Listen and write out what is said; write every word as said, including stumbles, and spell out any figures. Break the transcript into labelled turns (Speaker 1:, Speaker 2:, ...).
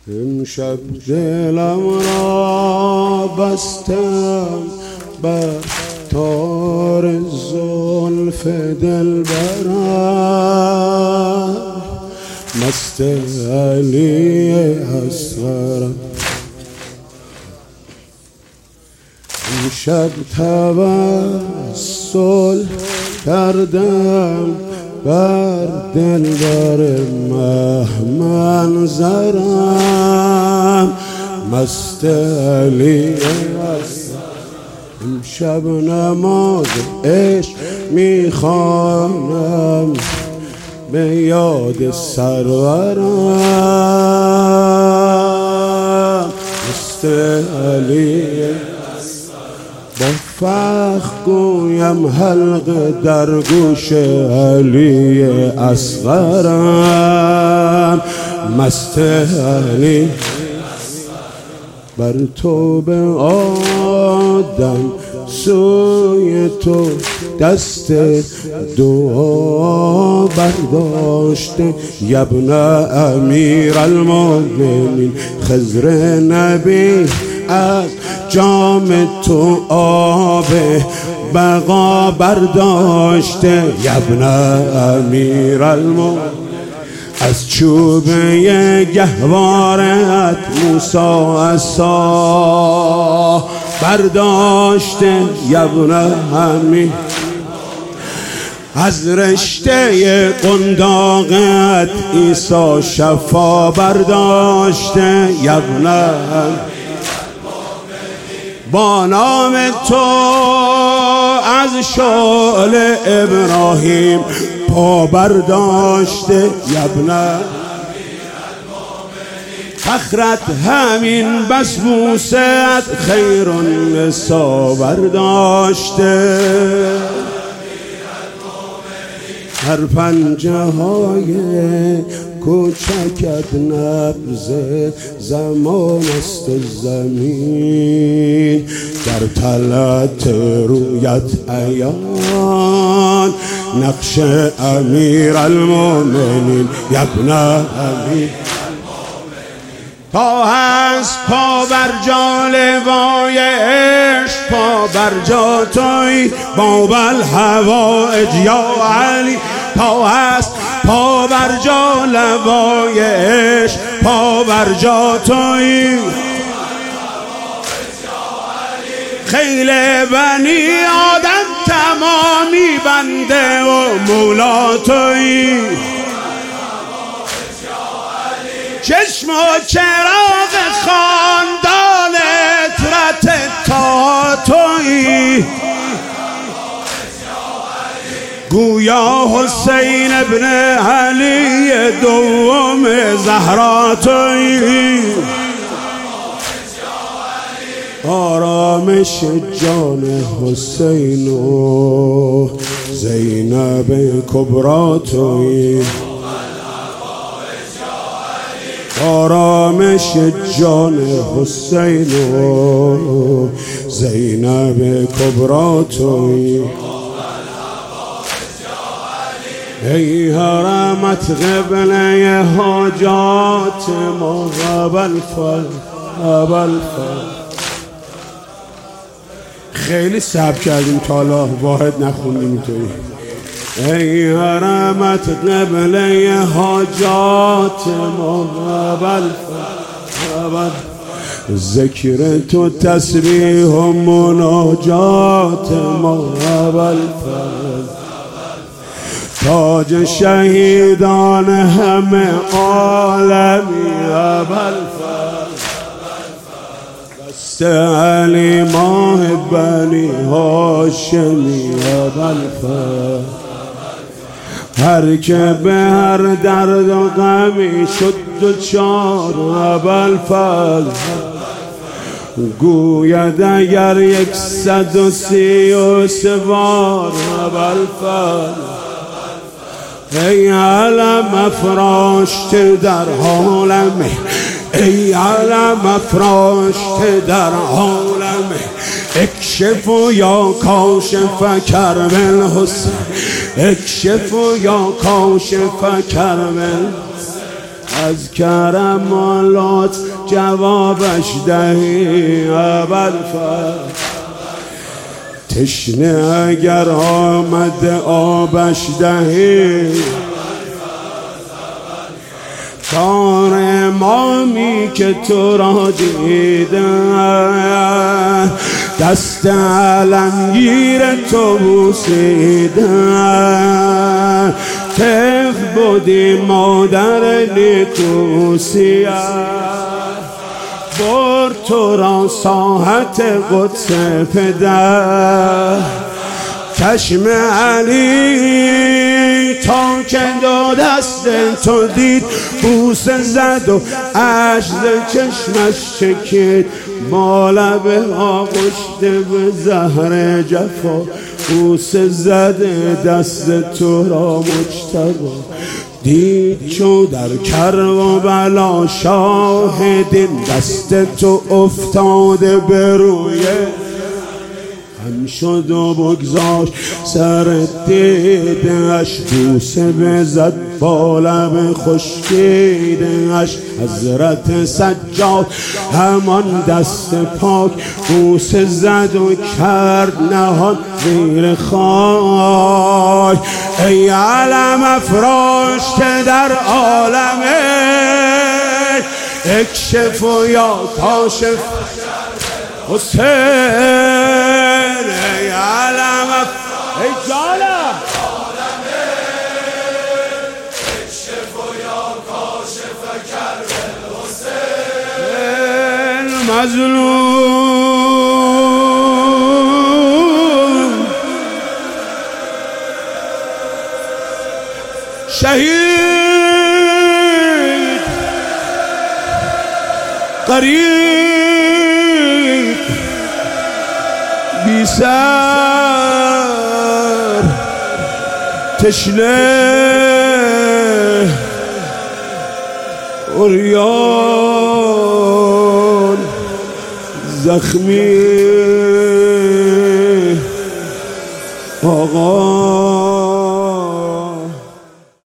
Speaker 1: امشب دلم را بستم بر تار زلف دلبرم، مست علی اصغرم. امشب توسل کردم بر دلبر مه منظرم، مست علی اصغرم. امشب نماز عشق میخوانم به یاد سرورم، مست علی با فخر گویم حلقه در گوش علی اصغرم، مست علی. بر تو به آدم سوی تو دست دعا برداشته، یبن امیر المؤمنین خضر نبی از جام تو آب بقا برداشته، یبن امیر المؤمنین از چوبه گهوارت موسی عصا برداشته، یبن امیر از رشته قنداقت عیسی شفا برداشته، یبن امیر با نام تو از شعله ابراهیم پا برداشته، یبن فخرت همین بسبوست خیر النسا برداشته، هر پنجه های کوچکت نبض زمان است و زمین، در طلعت رویت عیان نقش امیر المؤمنین، یبن امیر. تا هست پا بر جا لوای عشق، پا بر جا توی باب الحوائج یا علی، تا هست پا بر جا لوای عشق، پا بر جا توی خیل بنی آدم تمامی بنده و مولا توی، چشم و چراغ خاندان اطرت تا توی، گویا حسین ابن علی دوم زهرا توی، آرامش جان حسین و زینب کبرا توی، آرامش جان حسین و زینب کبرا توی، ای حرمت قبله حاجات ما قبل فل قبل فل. خیلی صبر کردیم تا حالا واحد نخوندیم توی. ای حرمت قبله حاجات ما قبل قبل، ذکر تو تسبیح و مناجات ما قبل تاج شهیدان همه عالمی قبل دست علی ماه بنی هاشمی قبل هر که به هر درد و غمی شد دوچار ابوالفضل گوید اگر یکصد و سی و سه بار ابوالفضل ای علم افراشته در عالم ای علم افراشته در عالم اکشف یا کاشف کرب الحسین اکشف یا کاشف کرب از کرمالات جوابش دهی ابوالفضل. تشنه اگر آمد آبش دهی، کار امامی که تو را دیدن دست علمگیر تو بوسیدن. طفل بودی مادر نیکوسیت، برد تو را ساحت قدس پدر. چشم علی تا که دو دست تو دید بوسه زد و عجز چشمش چکید. با لبه ها قشته به زهر جفا بوسه زده دست تو را مجتبی. دید چو در کربلا شاهدین دست تو افتاده به روی هم شد و بگذاشت سر دیدش. بوسه بزد با لب خشکیدش. حضرت سجاد همان دست پاک بوسه زد و کرد نهان زیر خاک. ای علم افراشته در عالمه، اکشف و یا کاشف حسین. ای علم ای جانم اکشف و یا کاشف کرب حسین. مظلوم شهید قریب بی سر تشنه عریان زخمی آقا